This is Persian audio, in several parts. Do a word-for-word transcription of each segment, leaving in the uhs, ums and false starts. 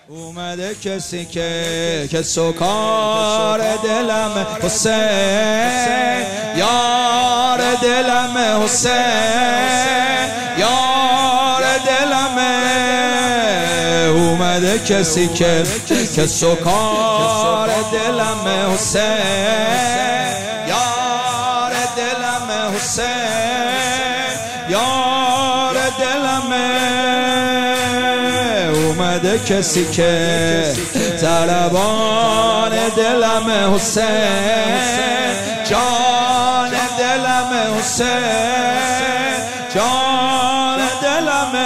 اومده کسی که که سکار دلم حسین، یار دلم حسین، یار دلم. اومده کسی که که سکار دلم حسین، یار دلم حسین، یار دلم. اومده کسی که طلبان دلم حسین، جان دلم حسین، جان دلم.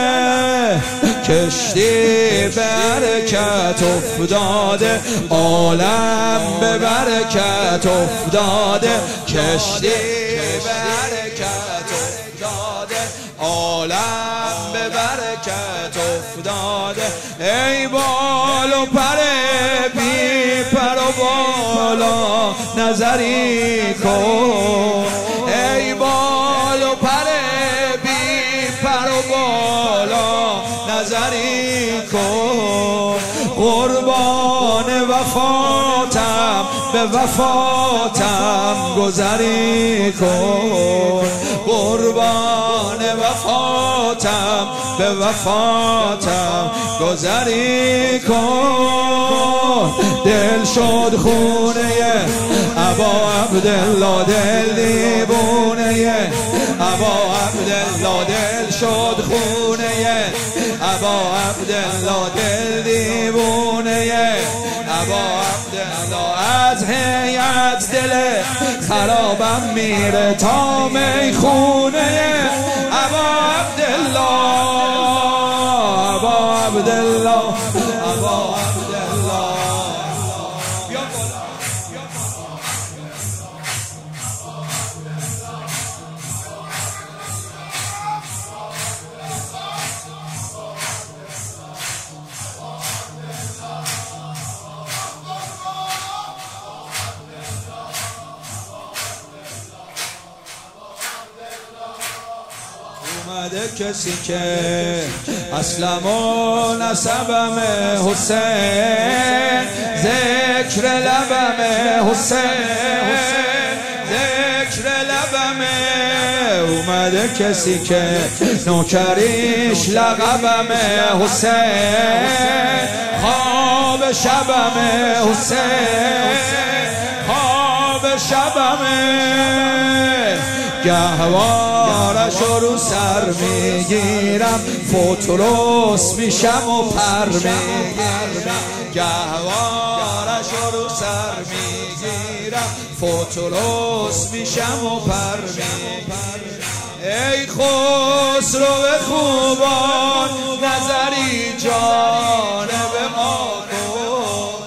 کشتی برکت افتاده، عالم به برکت افتاده. کشتی برکت افتاده، عالم به برکت افتاده. ای بال و پر بی پر و بالا نظری کن، ای بال و پر بی پر و بالا نظری کن. قربان وفاتم به وفاتم گذری کن، قربان وفاتم به وفاتم گذری کن. دل شد خونه ابا عبدالله، دل دیوونه ابا عبدالله، دل شد خونه ابا عبدالله، دل دیوونه ابا عبدالله. از هیئت دل خرابم میره تا میخونه ابا عبدالله، ابا عبدالله، ابا عبدالله. اومده کسی که اسلم و نسبم حسین، ذکر لبم حسین، ذکر لبم. اومده کسی که نوکریش لقبم حسین، خواب شبم حسین، خواب شبم. گهوارش رو سر میگیرم، فوتروس میشم و پر میگیرم. گهوارش رو سر میگیرم، فوتروس میشم و پر میگیرم. ای خسرو خوبان نظری جانب ما کن،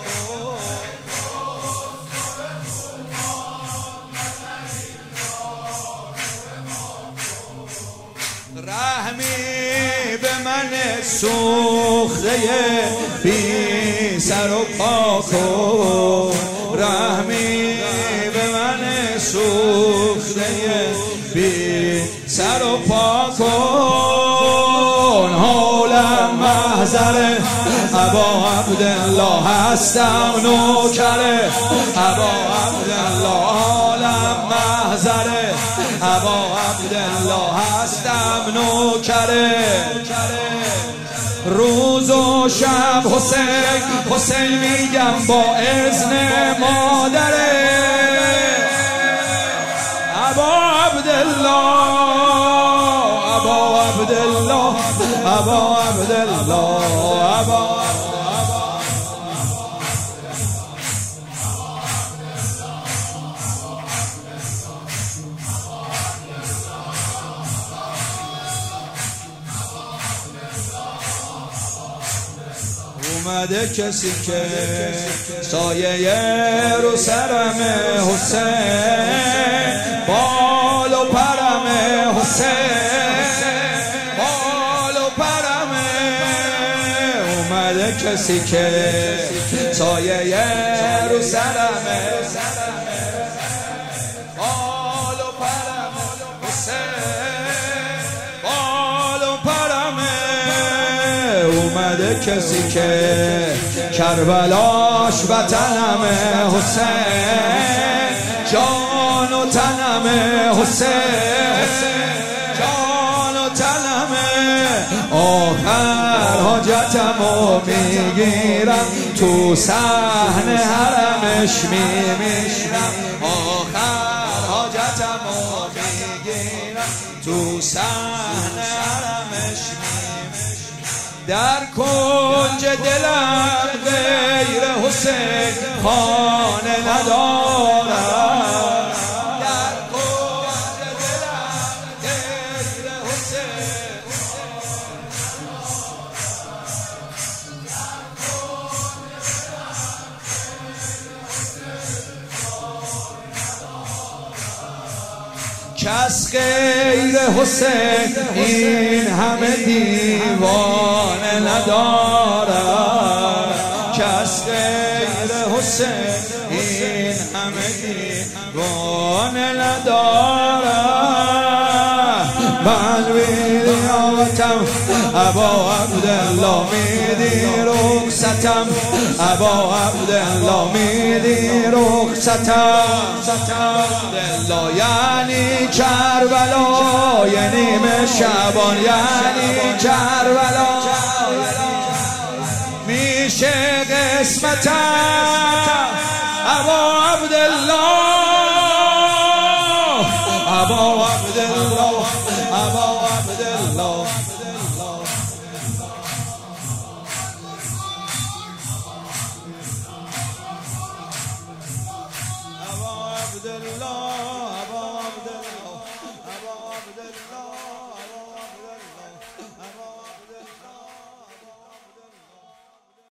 رحمی به من سوخته بی سر و پا کن، رحمی به من سوخته بی سر و پا کن. حالم محضر ابا عبدالله هستم نوکره ابا عبدالله، حالم محضر ابا عبدالله هستم نوکره. روز و شب حسین حسین میگم با اذن مادره ابا عبدالله، ابا عبدالله، ابا عبدالله، ابا. اومده کسی که سایه رو سرم حسین، بال و پرم حسین، بال و پرم. اومده کسی که سایه رو سرم، بال و پرم حسین، بال و پرم. اومده کسی که کربلاش وطنمه حسین، جان و تنمه حسین، جان و تنمه. آخر حاجتمو میگیرم تو صحن حرمش میمیرم، آخر حاجتمو میگیرم تو صحن حرمش میمیرم. در کنج دلم غیر حسین خانه ندارم، در کنج دلم غیر حسین. کس غیر حسین این همه دیوانه ندارد، کس غیر حسین این همه دیوانه ندارد. من ویلیاتم ابا عبدالله میدی رخصتم، ابا عبدالله میدی رخصتم. عبدالله یعنی کربلا، یعنی نیمه شعبان، یعنی کربلا میشه قسمتم.